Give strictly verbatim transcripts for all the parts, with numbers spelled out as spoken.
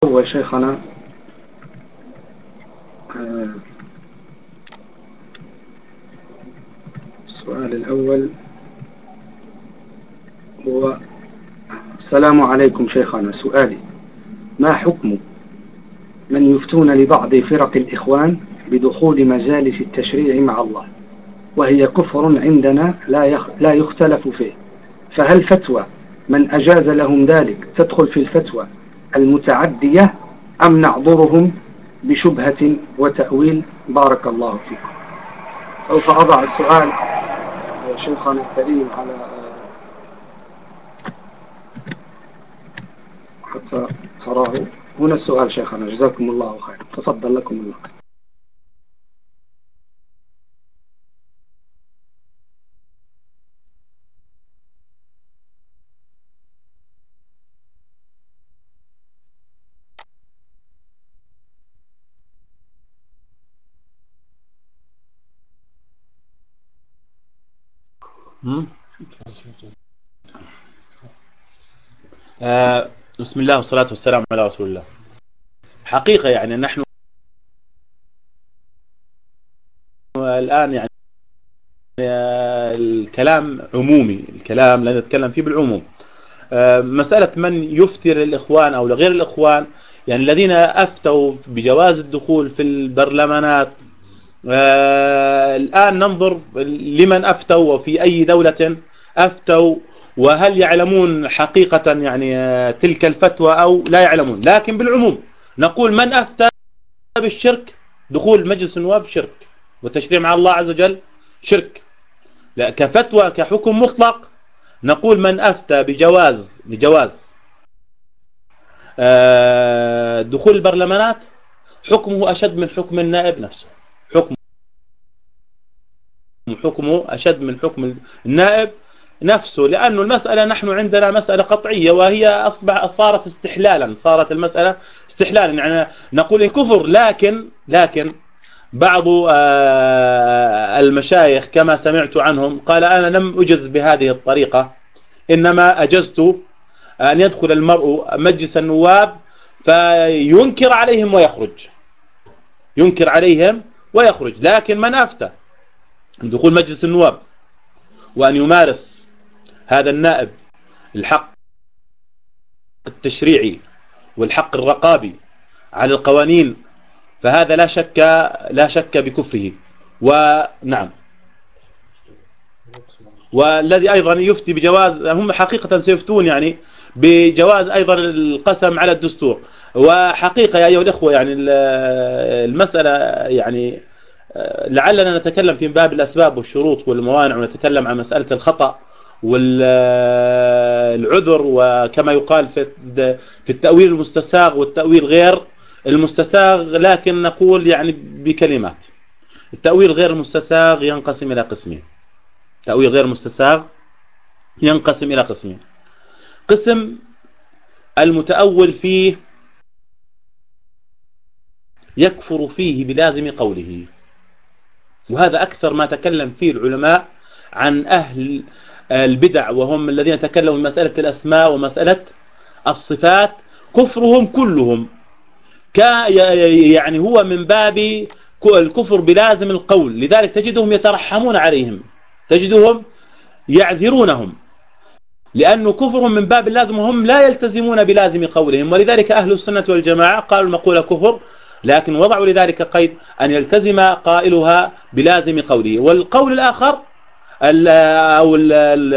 أول شيخنا آه، السؤال الأول هو: السلام عليكم شيخنا، سؤالي: ما حكم من يفتون لبعض فرق الإخوان بدخول مجالس التشريع مع الله، وهي كفر عندنا لا يختلف فيه، فهل فتوى من أجاز لهم ذلك تدخل في الفتوى المتعدية أم نعذرهم بشبهة وتأويل؟ بارك الله فيكم. سوف أضع السؤال شيخنا الكريم على حتى تراه. هنا السؤال شيخنا، جزاكم الله خير. تفضل، لكم الله. آه بسم الله والصلاة والسلام على رسول الله. حقيقة يعني نحن الآن يعني الكلام عمومي، الكلام لا نتكلم فيه بالعموم. آه مسألة من يفتي للإخوان أو لغير الإخوان، يعني الذين أفتوا بجواز الدخول في البرلمانات، آه الآن ننظر لمن أفتوا وفي أي دولة أفتوا، وهل يعلمون حقيقة يعني تلك الفتوى أو لا يعلمون. لكن بالعموم نقول من أفتى بالشرك، دخول مجلس النواب شرك، والتشريع مع الله عز وجل شرك. لا كفتوى كحكم مطلق نقول من أفتى بجواز بجواز دخول البرلمانات حكمه أشد من حكم النائب نفسه، حكمه حكمه أشد من حكم النائب نفسه، لأنه المسألة نحن عندنا مسألة قطعية، وهي أصبح صارت استحلالا، صارت المسألة استحلالا، يعني نقول كفر. لكن لكن بعض المشايخ كما سمعت عنهم قال: أنا لم أجز بهذه الطريقة، إنما أجزت أن يدخل المرء مجلس النواب فينكر عليهم ويخرج، ينكر عليهم ويخرج. لكن من أفتى دخول مجلس النواب وأن يمارس هذا النائب الحق التشريعي والحق الرقابي على القوانين، فهذا لا شك لا شك بكفره. ونعم، والذي أيضا يفتي بجواز، هم حقيقة سيفتون يعني بجواز أيضا القسم على الدستور. وحقيقة يا أيها الأخوة يعني المسألة يعني لعلنا نتكلم في باب الأسباب والشروط والموانع، ونتكلم عن مسألة الخطأ والعذر، وكما يقال في التأويل المستساغ والتأويل غير المستساغ. لكن نقول يعني بكلمات: التأويل غير المستساغ ينقسم إلى قسمين. تأويل غير المستساغ ينقسم إلى قسمين: قسم المتأول فيه يكفر فيه بلازم قوله، وهذا أكثر ما تكلم فيه العلماء عن أهل البدع، وهم الذين تكلموا في مسألة الأسماء ومسألة الصفات. كفرهم كلهم يعني هو من باب الكفر بلازم القول، لذلك تجدهم يترحمون عليهم، تجدهم يعذرونهم، لأنه كفرهم من باب اللازم وهم لا يلتزمون بلازم قولهم. ولذلك أهل السنة والجماعة قالوا المقولة كفر، لكن وضعوا لذلك قيد: أن يلتزم قائلها بلازم قوله. والقول الآخر ال أو ال ال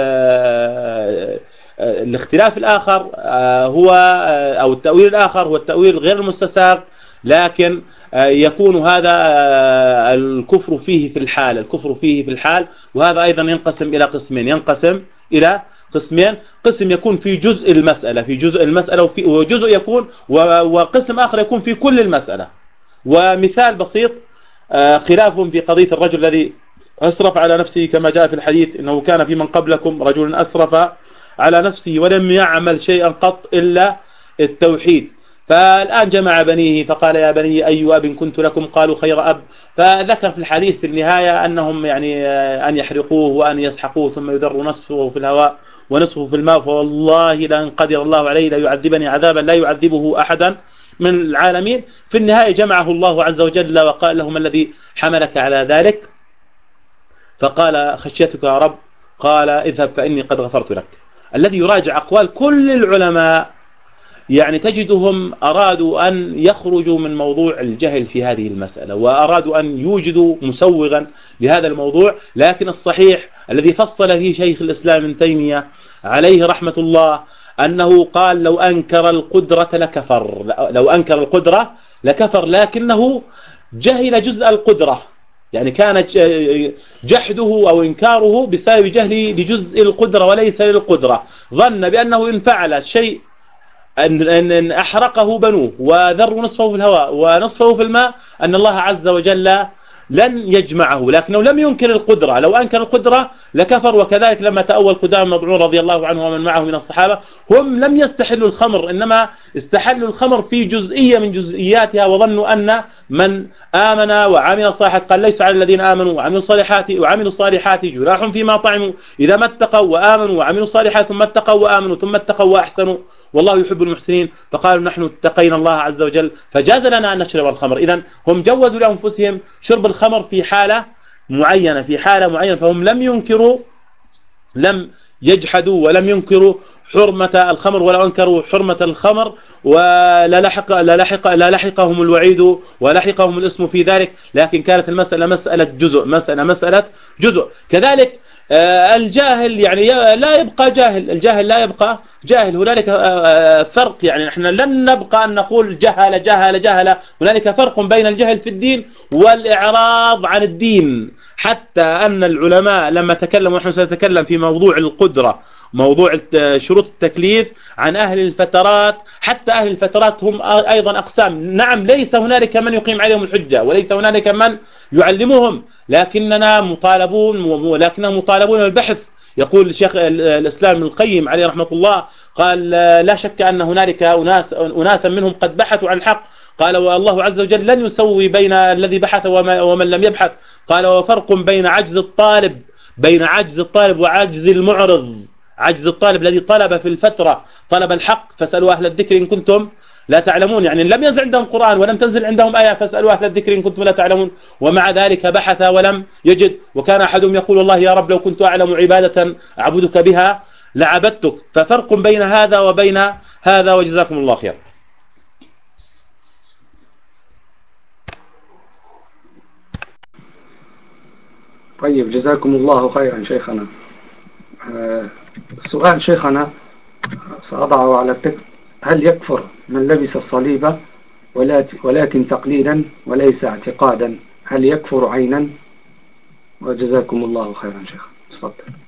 الاختلاف الآخر هو أو التأويل الآخر هو التأويل غير المستساغ، لكن يكون هذا الكفر فيه في الحال، الكفر فيه في الحال. وهذا أيضا ينقسم إلى قسمين، ينقسم إلى قسمين: قسم يكون في جزء المسألة، في جزء المسألة وفي وجزء يكون، وقسم آخر يكون في كل المسألة. ومثال بسيط خلافهم في قضية الرجل الذي أسرف على نفسه، كما جاء في الحديث: إنه كان في من قبلكم رجل أسرف على نفسه ولم يعمل شيئا قط إلا التوحيد، فالآن جمع بنيه فقال: يا بني أي أب كنت لكم؟ قالوا: خير أب. فذكر في الحديث في النهاية أنهم يعني أن يحرقوه وأن يسحقوه ثم يذر نصفه في الهواء ونصفه في الماء، فوالله لأن قدر الله عليه لا يعذبني عذابا لا يعذبه أحدا من العالمين. في النهاية جمعه الله عز وجل وقال له: ما الذي حملك على ذلك؟ فقال: خشيتك يا رب. قال: اذهب فإني قد غفرت لك. الذي يراجع أقوال كل العلماء يعني تجدهم أرادوا أن يخرجوا من موضوع الجهل في هذه المسألة، وأرادوا أن يوجدوا مسوغا لهذا الموضوع. لكن الصحيح الذي فصل فيه شيخ الإسلام ابن تيمية عليه رحمة الله أنه قال: لو أنكر القدرة لكفر، لو أنكر القدرة لكفر، لكنه جهل جزء القدرة، يعني كان جحده أو إنكاره بسبب جهله لجزء القدرة وليس للقدرة. ظن بأنه إن فعل شيء أن أحرقه بنوه وذروا نصفه في الهواء ونصفه في الماء أن الله عز وجل لن يجمعه، لكنه لم ينكر القدرة. لو أنكر القدرة لكفر. وكذلك لما تأول قدام مضعون رضي الله عنه ومن معه من الصحابة، هم لم يستحلوا الخمر، إنما استحلوا الخمر في جزئية من جزئياتها، وظنوا أن من آمن وعمل الصالحات، قال: ليس على الذين آمنوا وعملوا الصالحات وعملوا الصالحات جناح فيما طعموا إذا ما اتقوا وآمنوا وعملوا الصالحات ثم اتقوا وآمنوا ثم اتقوا وأحسنوا والله يحب المحسنين. فقالوا: نحن اتقينا الله عز وجل فجاز لنا أن نشرب الخمر. إذن هم جوزوا لأنفسهم شرب الخمر في حالة معينة، في حالة معينة، فهم لم ينكروا، لم يجحدوا ولم ينكروا حرمة الخمر، ولو أنكروا حرمة الخمر وللحق للحق للحقهم الوعيد ولحقهم الاسم في ذلك. لكن كانت المسألة مسألة جزء، مسألة مسألة جزء. كذلك الجاهل يعني لا يبقى جاهل، الجاهل لا يبقى جاهل. هنالك فرق، يعني نحن لن نبقى أن نقول جهل جهل جهل، هنالك فرق بين الجهل في الدين والإعراض عن الدين. حتى أن العلماء لما تكلموا، ونحن سنتكلم في موضوع القدرة، موضوع شروط التكليف عن أهل الفترات، حتى أهل الفترات هم أيضا أقسام. نعم، ليس هنالك من يقيم عليهم الحجة وليس هنالك من يعلمهم، لكننا مطالبون ولكنهم مطالبون بالبحث. يقول الشيخ الإسلام القيم عليه رحمة الله، قال: لا شك أن هنالك أناس أناسا منهم قد بحثوا عن الحق. قال: والله عز وجل لن يسوي بين الذي بحث ومن لم يبحث. قال: وفرق بين عجز الطالب بين عجز الطالب وعجز المعرض. عجز الطالب الذي طلب في الفترة طلب الحق، فاسألوا أهل الذكر إن كنتم لا تعلمون، يعني لم ينزل عندهم قرآن ولم تنزل عندهم آية، فاسألوا أهل الذكر إن كنتم لا تعلمون، ومع ذلك بحث ولم يجد. وكان أحدهم يقول: والله يا رب لو كنت أعلم عبادة أعبدك بها لعبدتك. ففرق بين هذا وبين هذا، وجزاكم الله خير. طيب، جزاكم الله خيرا شيخنا. السؤال شيخنا سأضعه على التكست: هل يكفر من لبس الصليب ولكن تقليدا وليس اعتقادا؟ هل يكفر عينا؟ وجزاكم الله خيرا شيخ. تفضل.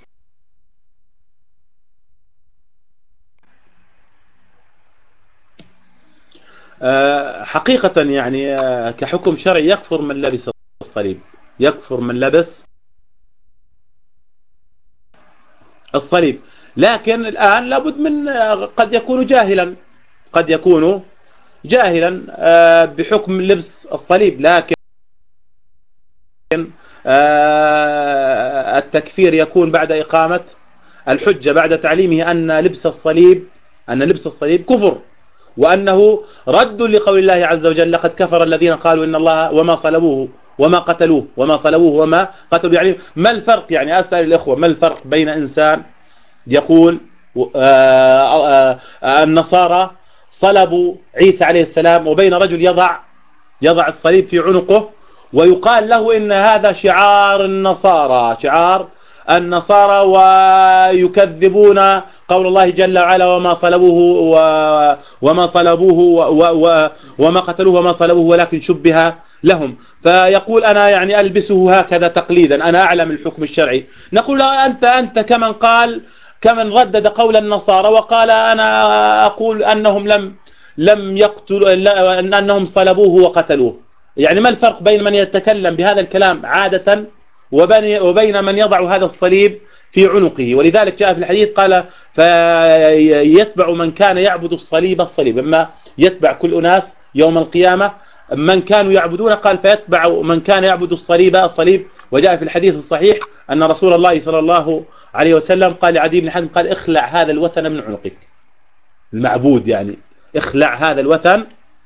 حقيقة يعني كحكم شرعي يكفر من لبس الصليب، يكفر من لبس الصليب. لكن الآن لابد من، قد يكون جاهلا، قد يكون جاهلا بحكم لبس الصليب، لكن التكفير يكون بعد إقامة الحجة، بعد تعليمه أن لبس الصليب أن لبس الصليب كفر، وأنه رد لقول الله عز وجل: لقد كفر الذين قالوا إن الله وما صلبوه وما قتلوه وما صلبوه وما قتلوه. يعني ما الفرق؟ يعني أسأل الإخوة، ما الفرق بين إنسان يقول النصارى صلبوا عيسى عليه السلام، وبين رجل يضع يضع الصليب في عنقه ويقال له إن هذا شعار النصارى، شعار النصارى، ويكذبون قول الله جل وعلا: وما صلبوه وما صلبوه وما قتلوه وما صلبوه ولكن شبه لهم. فيقول: أنا يعني ألبسه هكذا تقليدا، أنا أعلم الحكم الشرعي. نقول: أنت أنت كمن قال كمن ردد قول النصارى وقال: أنا أقول أنهم لم لم يقتلوا، أنهم صلبوه وقتلوه. يعني ما الفرق بين من يتكلم بهذا الكلام عادة وبين من يضع هذا الصليب في عنقه؟ ولذلك جاء في الحديث قال: فيتبع من كان يعبد الصليب الصليب، أما يتبع كل أناس يوم القيامة من كانوا يعبدون، قال: فيتبع من كان يعبد الصليب الصليب. وجاء في الحديث الصحيح أن رسول الله صلى الله عليه وسلم قال لعدي بن حاتم، قال: اخلع هذا الوثن من عنقك، المعبود يعني، اخلع هذا الوثن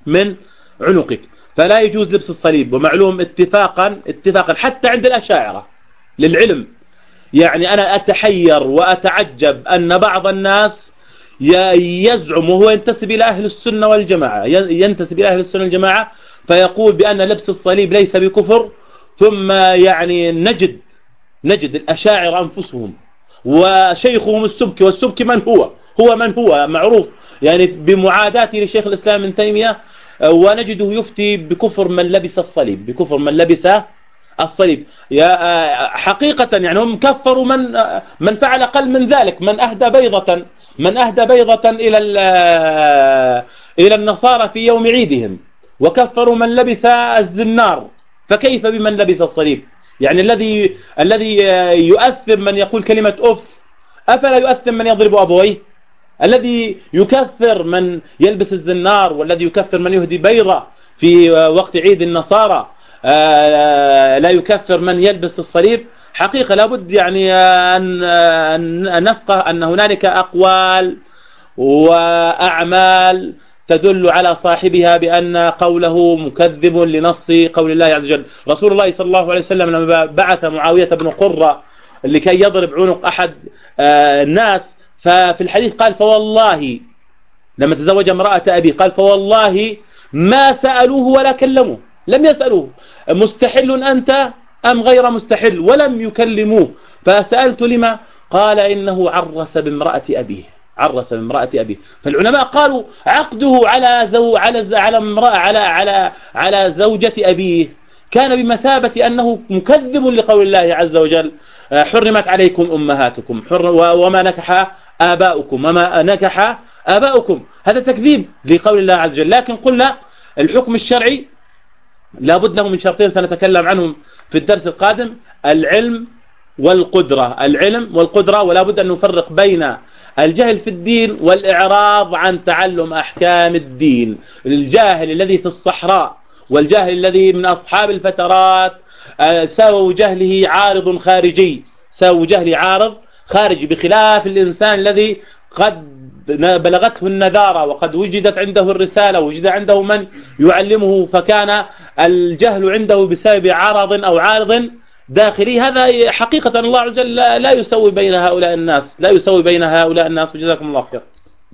من عنقك. فلا يجوز لبس الصليب. ومعلوم اتفاقا اتفاقا حتى عند الأشاعرة للعلم، يعني أنا أتحير وأتعجب أن بعض الناس يزعم وهو ينتسب إلى أهل السنة والجماعة ينتسب إلى أهل السنة والجماعة فيقول بأن لبس الصليب ليس بكفر، ثم يعني نجد نجد الأشاعرة أنفسهم وشيخهم السبكي، والسبكي من هو؟ هو من هو معروف يعني بمعاداته لشيخ الإسلام ابن تيمية، ونجده يفتي بكفر من لبس الصليب، بكفر من لبس الصليب. حقيقة يعني هم كفروا من من فعل أقل من ذلك، من أهدى بيضة من أهدى بيضة إلى إلى النصارى في يوم عيدهم، وكفروا من لبس الزنار، فكيف بمن لبس الصليب؟ يعني الذي الذي يؤثر من يقول كلمة أف أفلا يؤثر من يضرب أبويه؟ الذي يكفر من يلبس الزنار، والذي يكفر من يهدي بيضة في وقت عيد النصارى لا يكفر من يلبس الصليب. حقيقة لابد يعني أن نفقه أن هنالك أقوال وأعمال تدل على صاحبها بأن قوله مكذب لنص قول الله عز وجل. رسول الله صلى الله عليه وسلم لما بعث معاوية بن قرة لكي يضرب عنق أحد الناس، ففي الحديث قال فوالله لما تزوج امرأة أبيه قال فوالله ما سألوه ولا كلموه، لم يسألوه مستحل أنت أم غير مستحل، ولم يكلموه. فسألت لما؟ قال إنه عرس بامرأة أبيه، عرس بامرأة أبيه. فالعلماء قالوا عقده على زو على على امرأة على على على زوجة أبيه كان بمثابة أنه مكذب لقول الله عز وجل حرمت عليكم أمهاتكم وما نكح آباؤكم وما نكح آباؤكم، هذا تكذيب لقول الله عز وجل. لكن قلنا الحكم الشرعي لابد له من شرطين سنتكلم عنهم في الدرس القادم: العلم والقدرة، العلم والقدرة. ولا بد أن نفرق بين الجهل في الدين والإعراض عن تعلم أحكام الدين. الجاهل الذي في الصحراء والجاهل الذي من أصحاب الفترات سووا جهله عارض خارجي، سووا جهله عارض خارجي، بخلاف الإنسان الذي قد بلغته النذارة وقد وجدت عنده الرسالة ووجد عنده من يعلمه، فكان الجهل عنده بسبب عرض أو عارض داخلي. هذا حقيقة الله عز وجل لا يسوي بين هؤلاء الناس، لا يسوي بين هؤلاء الناس، وجزاكم الله خير.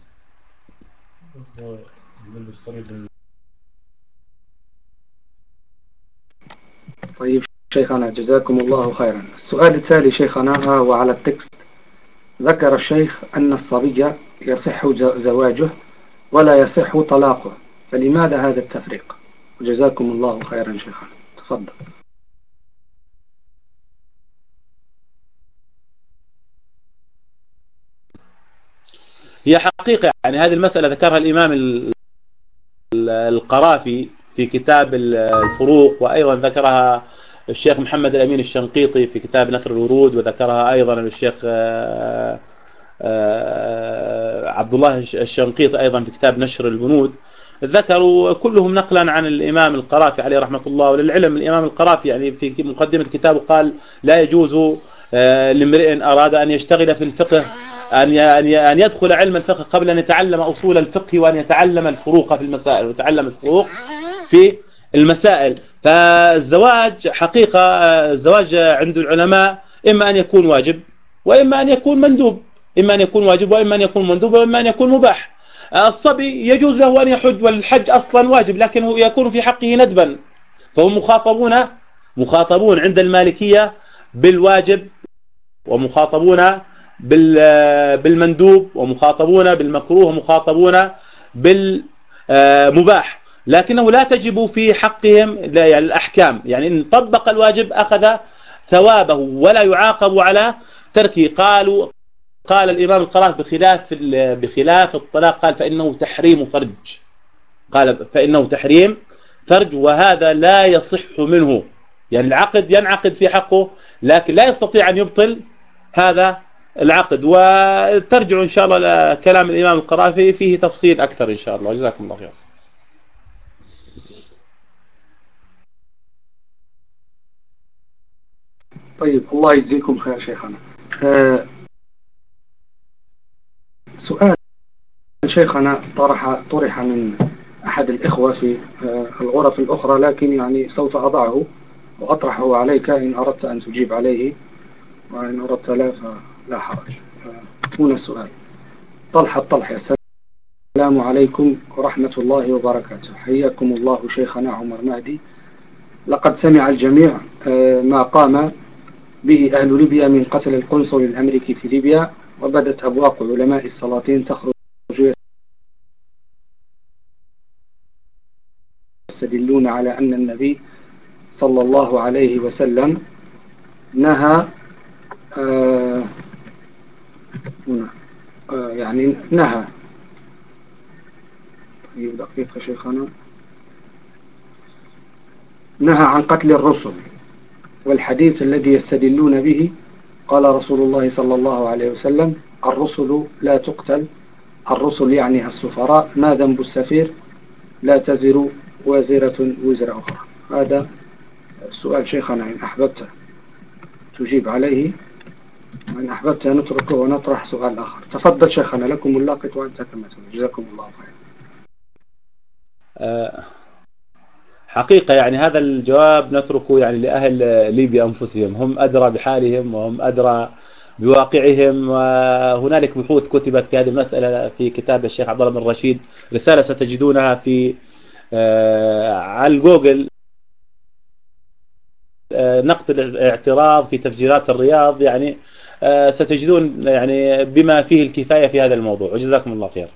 طيب شيخنا جزاكم الله خيرا. السؤال التالي شيخنا وعلى التكست: ذكر الشيخ أن الصبي يصح زواجه ولا يصح طلاقه، فلماذا هذا التفريق؟ جزاكم الله خيرا شيخنا، تفضل. هي حقيقة يعني هذه المسألة ذكرها الإمام القرافي في كتاب الفروق، وأيضا ذكرها الشيخ محمد الأمين الشنقيطي في كتاب نثر الورود، وذكرها أيضا الشيخ عبد الله الشنقيطي أيضا في كتاب نشر البنود. ذكروا كلهم نقلا عن الإمام القرافي عليه رحمة الله. وللعلم الإمام القرافي يعني في مقدمة كتابه قال: لا يجوز لامرئ أراد أن يشتغل في الفقه أن أن يدخل علم الفقه قبل أن يتعلم أصول الفقه، وأن يتعلم الفروق في المسائل، ويتعلم الفروق في المسائل. فالزواج حقيقة الزواج عند العلماء إما أن يكون واجب وإما أن يكون مندوب، إما أن يكون واجب وإما أن يكون مندوب وإما أن يكون مباح. الصبي يجوز له أن يحج، والحج أصلا واجب لكنه يكون في حقه ندبا، فهم مخاطبون مخاطبون عند المالكية بالواجب، ومخاطبون بالمندوب، ومخاطبون بالمكروه، ومخاطبون بالمباح، لكنه لا تجب في حقهم الأحكام. يعني إن طبق الواجب أخذ ثوابه ولا يعاقب على تركه. قالوا قال الإمام القرافي بخلاف بخلاف الطلاق، قال فإنه تحريم فرج، قال فإنه تحريم فرج، وهذا لا يصح منه. يعني العقد ينعقد في حقه لكن لا يستطيع أن يبطل هذا العقد. وترجع إن شاء الله لكلام الإمام القرافي فيه تفصيل أكثر إن شاء الله. جزاكم الله خير. طيب الله يجزيكم خير شيخنا. أه سؤال شيخنا طرح طرح من أحد الإخوة في الغرف الأخرى، لكن يعني سوف أضعه وأطرحه عليك إن أردت أن تجيب عليه، وإن أردت لا فلا حرج. هنا السؤال. طلحة طلحة: السلام عليكم ورحمة الله وبركاته. حياكم الله شيخنا عمر مهدي. لقد سمع الجميع ما قام به أهل ليبيا من قتل القنصل الأمريكي في ليبيا، وبدت أبواق علماء السلاطين تخرج يستدلون على أن النبي صلى الله عليه وسلم نهى آه آه يعني نهى دقيقة شيخنا نهى عن قتل الرسل، والحديث الذي يستدلون به قال رسول الله صلى الله عليه وسلم: الرسل لا تقتل. الرسل يعني السفراء، ما ذنب السفير؟ لا تزر وازرة وزر أخرى. هذا السؤال شيخنا، إن أحببت تجيب عليه، وإن أحببت نتركه ونطرح سؤال آخر. تفضل شيخنا، لكم اللاقط وأنت كما تقول. جزاكم الله خير. أه حقيقة يعني هذا الجواب نتركه يعني لأهل ليبيا أنفسهم، هم أدرى بحالهم وهم أدرى بواقعهم، وهنالك بحوث كتبت في هذه المسألة في كتاب الشيخ عبد الله بن رشيد، رسالة ستجدونها في آه على جوجل، آه نقد الاعتراض في تفجيرات الرياض، يعني آه ستجدون يعني بما فيه الكفاية في هذا الموضوع، وجزاكم الله خير.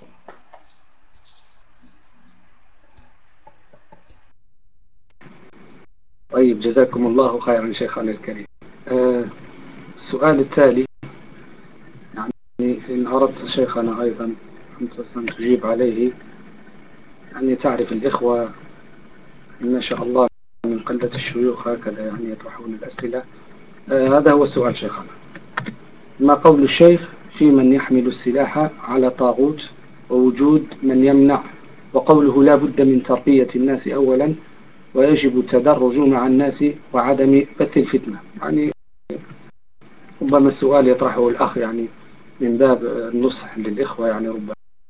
طيب، جزاكم الله خيرا شيخنا الكريم. آه السؤال التالي، يعني إن أردت شيخنا أيضا أن تجيب عليه، يعني تعرف الإخوة ما شاء الله من قلة الشيوخ هكذا يعني يطرحون الأسئلة. آه هذا هو السؤال شيخنا: ما قول الشيخ في من يحمل السلاح على طاغوت ووجود من يمنع، وقوله لا بد من تربية الناس أولا ويجب التدرج مع الناس وعدم بث الفتنة؟ يعني ربما السؤال يطرحه الأخ يعني من باب النصح للإخوة، يعني ربما.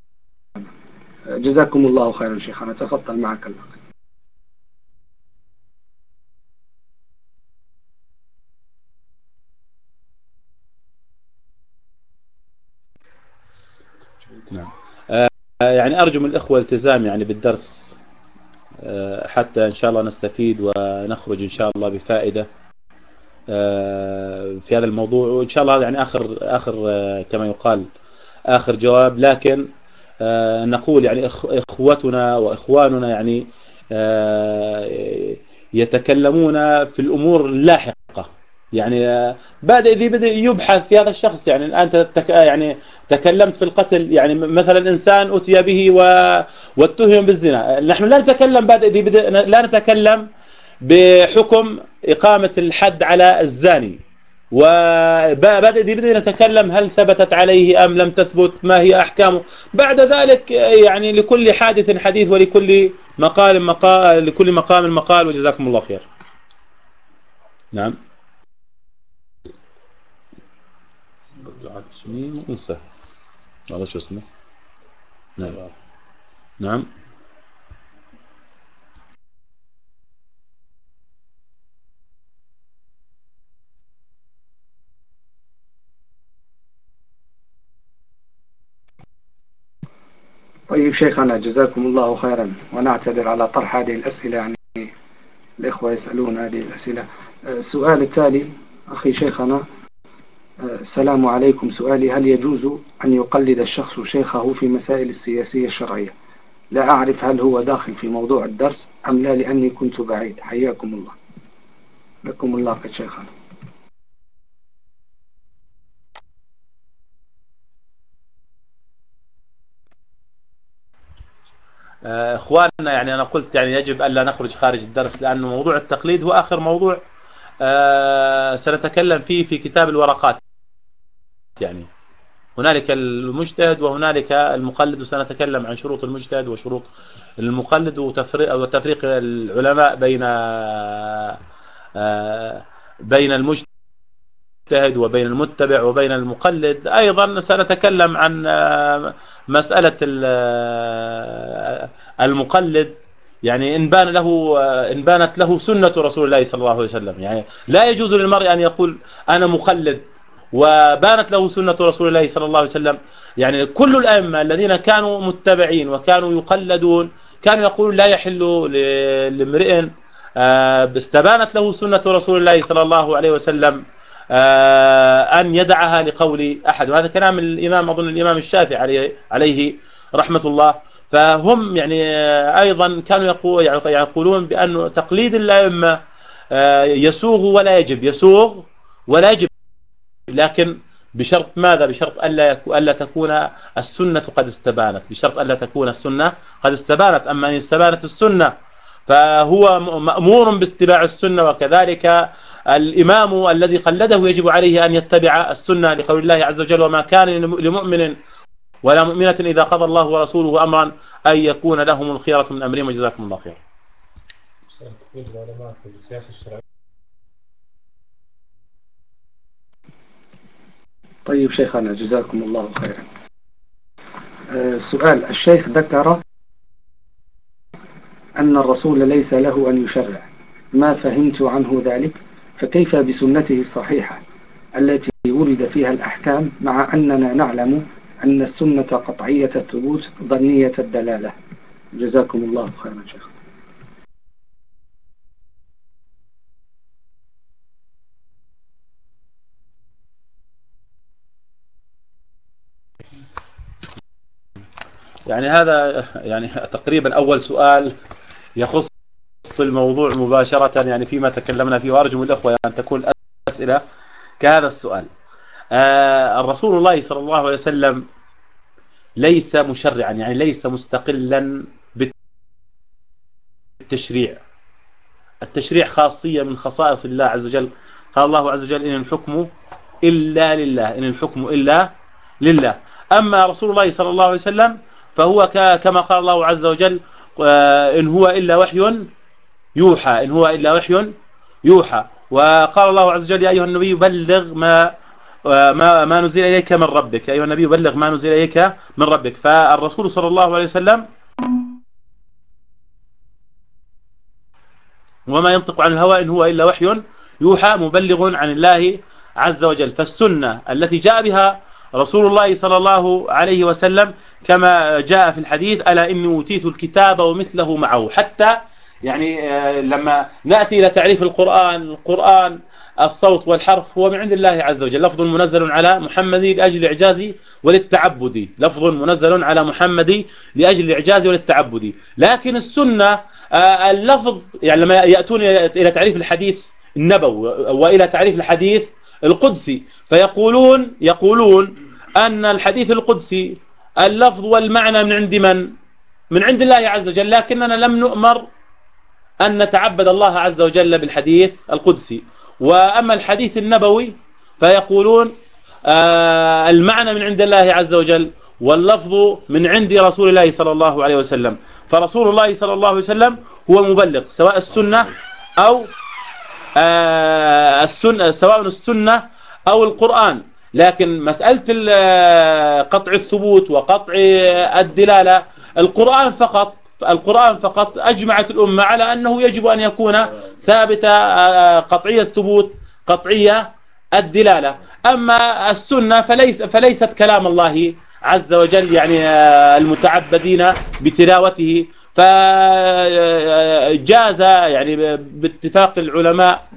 جزاكم الله خيرا شيخنا، تفضل معك الأخ. نعم. آه يعني أرجو من الإخوة التزام يعني بالدرس، آه حتى إن شاء الله نستفيد ونخرج إن شاء الله بفائدة آه في هذا الموضوع، وإن شاء الله يعني آخر آخر آه كما يقال آخر جواب. لكن آه نقول يعني إخوتنا وإخواننا يعني آه يتكلمون في الأمور اللاحقة، يعني بعد إذا بدأ يبحث في هذا الشخص. يعني أنت تك يعني تكلمت في القتل، يعني مثلا إنسان أتي به واتهم بالزنا، نحن لا نتكلم بعد إذا بدأ لا نتكلم بحكم إقامة الحد على الزاني، وبعد إذا بدأ نتكلم هل ثبتت عليه أم لم تثبت، ما هي أحكامه. بعد ذلك يعني لكل حادث حديث ولكل مقال مقال لكل مقام مقال، وجزاكم الله خير. نعم. اسمي انسى والله شو اسمه. نعم نعم. طيب شيخنا، جزاكم الله خيرا، ونعتذر على طرح هذه الأسئلة، يعني الإخوة يسألون هذه الأسئلة. السؤال التالي أخي شيخنا: السلام عليكم. سؤالي: هل يجوز أن يقلد الشخص شيخه في مسائل السياسية الشرعية؟ لا أعرف هل هو داخل في موضوع الدرس أم لا، لأني كنت بعيد. حياكم الله. لكم الله قد شيخنا. اخواننا يعني انا قلت يعني يجب الا نخرج خارج الدرس، لانه موضوع التقليد هو اخر موضوع سنتكلم فيه في كتاب الورقات. يعني هنالك المجتهد وهنالك المقلد، وسنتكلم عن شروط المجتهد وشروط المقلد وتفريق وتفريق العلماء بين بين المجتهد المجتهد وبين المتبع وبين المقلد. أيضا سنتكلم عن مسألة المقلد، يعني إن بان له إن بانت له سنة رسول الله صلى الله عليه وسلم، يعني لا يجوز للمرء أن يقول أنا مقلد وبانت له سنة رسول الله صلى الله عليه وسلم. يعني كل الأئمة الذين كانوا متبعين وكانوا يقلدون كانوا يقولون لا يحل لامرئ استبانت له سنة رسول الله صلى الله عليه وسلم أن يدعها لقول أحد. وهذا كلام الإمام أظن الإمام الشافعي عليه عليه رحمة الله. فهم يعني أيضا كانوا يقولون بأن تقليد الأئمة يسوغ ولا يجب، يسوغ ولا يجب، لكن بشرط ماذا؟ بشرط ألا ألا تكون السنة قد استبانت، بشرط ألا تكون السنة قد استبانت. أما أن استبانت السنة فهو مأمور باتباع السنة، وكذلك الإمام الذي قلده يجب عليه أن يتبع السنة لقول الله عز وجل: وما كان لمؤمن ولا مؤمنة إذا قضى الله ورسوله أمرا أن يكون لهم الخيرة من أمرهم. وجزاكم الله خير. طيب شيخنا جزاكم الله خيرا. أه سؤال: الشيخ ذكر أن الرسول ليس له أن يشرع، ما فهمت عنه ذلك، فكيف بسنته الصحيحة التي ورد فيها الأحكام، مع أننا نعلم أن السنة قطعية الثبوت ظنية الدلالة؟ جزاكم الله خيرا شيخ. يعني هذا يعني تقريبا أول سؤال يخص الموضوع مباشرة، يعني فيما تكلمنا فيه، وأرجو من الأخوة أن تكون أسئلة كهذا السؤال. آه الرسول الله صلى الله عليه وسلم ليس مشرعا، يعني ليس مستقلا بالتشريع. التشريع خاصية من خصائص الله عز وجل. قال الله عز وجل: إن الحكم إلا لله، إن الحكم إلا لله. أما رسول الله صلى الله عليه وسلم فهو كما قال الله عز وجل: إن هو إلا وحي يوحى، إن هو إلا وحي يوحى. وقال الله عز وجل: يا أيها النبي بلغ ما ما ما نزل إليك من ربك، يا أيها النبي بلغ ما نزل إليك من ربك. فالرسول صلى الله عليه وسلم وما ينطق عن الهوى إن هو إلا وحي يوحى، مبلغ عن الله عز وجل. فالسنة التي جاء بها رسول الله صلى الله عليه وسلم كما جاء في الحديث: ألا إني أوتيت الكتاب ومثله معه. حتى يعني لما نأتي إلى تعريف القرآن، القرآن الصوت والحرف هو من عند الله عز وجل، لفظ منزل على محمد لأجل الإعجاز وللتعبد، لفظ منزل على محمد لأجل الإعجاز وللتعبد. لكن السنة اللفظ، يعني لما يأتون إلى تعريف الحديث النبوي وإلى تعريف الحديث القدسي، فيقولون يقولون أن الحديث القدسي اللفظ والمعنى من عند من؟ من عند الله عز وجل، لكننا لم نؤمر أن نتعبد الله عز وجل بالحديث القدسي. وأما الحديث النبوي فيقولون آه المعنى من عند الله عز وجل واللفظ من عند رسول الله صلى الله عليه وسلم. فرسول الله صلى الله عليه وسلم هو مبلغ، سواء السنة أو آه السنة، سواء السنة أو القرآن. لكن مسألة قطع الثبوت وقطع الدلالة، القرآن فقط القرآن فقط أجمعت الأمة على أنه يجب أن يكون ثابتة قطعية الثبوت قطعية الدلالة. أما السنة فليس فليست كلام الله عز وجل، يعني المتعبدين بتلاوته. فجاز يعني باتفاق العلماء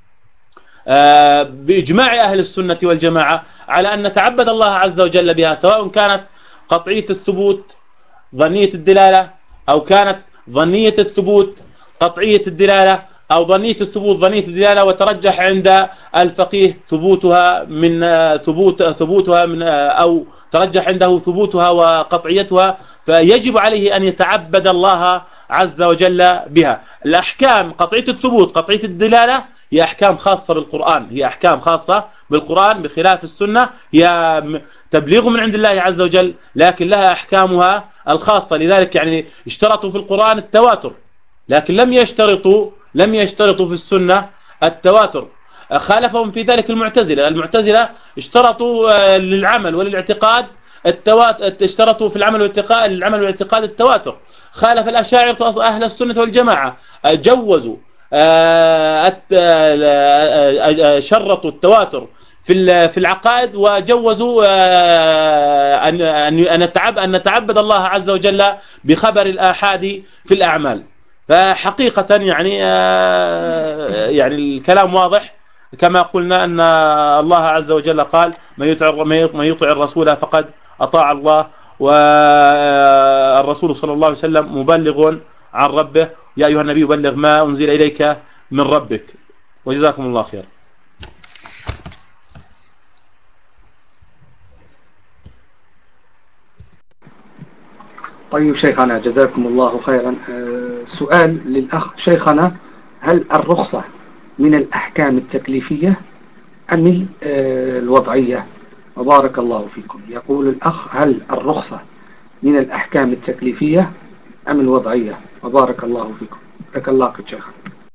بإجماع أهل السنة والجماعة على أن نتعبد الله عز وجل بها، سواء كانت قطعية الثبوت ظنية الدلالة، أو كانت ظنية الثبوت قطعية الدلالة، أو ظنية الثبوت ظنية الدلالة، وترجح عند الفقيه ثبوتها من ثبوت ثبوتها من أو ترجح عنده ثبوتها وقطعيتها، فيجب عليه أن يتعبد الله عز وجل بها. الأحكام قطعية الثبوت قطعية الدلالة هي أحكام خاصة بالقرآن، هي أحكام خاصة بالقرآن، بخلاف السنة هي تبليغ من عند الله عز وجل، لكن لها أحكامها الخاصة. لذلك يعني اشترطوا في القرآن التواتر، لكن لم يشترطوا لم يشترطوا في السنة التواتر. خالفهم في ذلك المعتزلة. المعتزلة اشترطوا للعمل وللاعتقاد التواتر، اشترطوا في العمل والاعتقاد العمل والاعتقاد التواتر. خالف الأشاعرة أهل السنة والجماعة، جوزوا شرطوا التواتر في في العقائد، وجوزوا أن أن نتعبد أن نتعبد الله عز وجل بخبر الآحاد في الأعمال. فحقيقة يعني يعني الكلام واضح، كما قلنا أن الله عز وجل قال: من يطع من يطع الرسول فقد أطاع الله، والرسول صلى الله عليه وسلم مبلغ عن ربه، يا أيها النبي بلغ ما أنزل إليك من ربك. وجزاكم الله خير. طيب شيخنا جزاكم الله خيرا. سؤال للأخ شيخنا: هل الرخصة من الأحكام التكليفية أم الوضعية؟ وبارك الله فيكم. يقول الأخ: هل الرخصة من الأحكام التكليفية أم الوضعية؟ وبارك الله فيكم. لك الله قد شيخنا.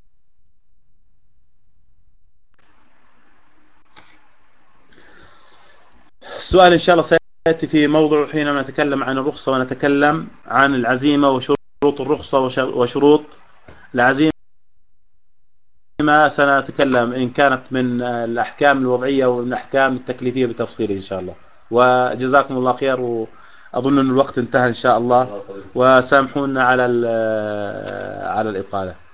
السؤال إن شاء الله سيأتي في موضوع حينما نتكلم عن الرخصة ونتكلم عن العزيمة وشروط الرخصة وشروط العزيمة. سنتكلم إن كانت من الأحكام الوضعية ومن الأحكام التكليفية بتفصيل إن شاء الله. وجزاكم الله خير، وأظن أن الوقت انتهى إن شاء الله، وسامحونا على على الإطالة.